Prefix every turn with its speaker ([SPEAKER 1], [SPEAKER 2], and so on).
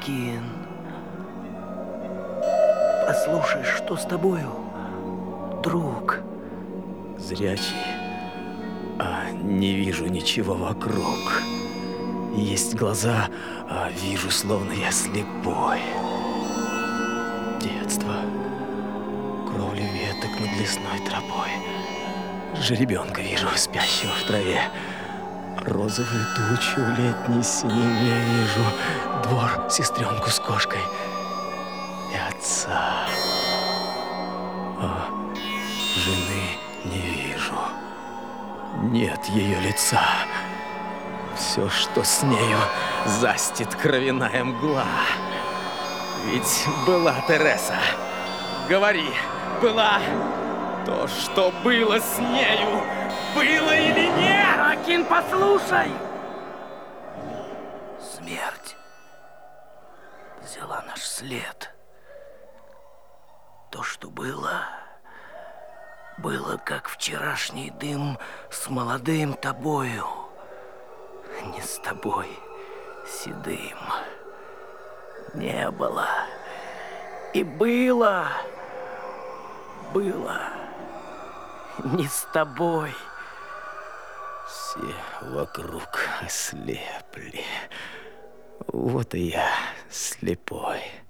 [SPEAKER 1] Акин. Послушай, что с тобою, друг?
[SPEAKER 2] Зрячий, а не вижу ничего вокруг. Есть глаза, а вижу, словно я слепой. Детство. Кровля веток над лесной тропой. Жеребенка вижу, спящего в траве. Розовую тучу в летней синеве вижу. Двор, сестренку с кошкой и отца. А жены не вижу. Нет ее лица. Все, что с нею, застит кровяная мгла. Ведь была Тереса. Говори, была. То, что было с нею, было или нет?
[SPEAKER 1] Акин, послушай! Смерть взяла наш след. То, что было как вчерашний дым с молодым тобою. Не с тобой, седым. Не было. И было не с тобой.
[SPEAKER 2] Все вокруг ослепли. Вот и я слепой.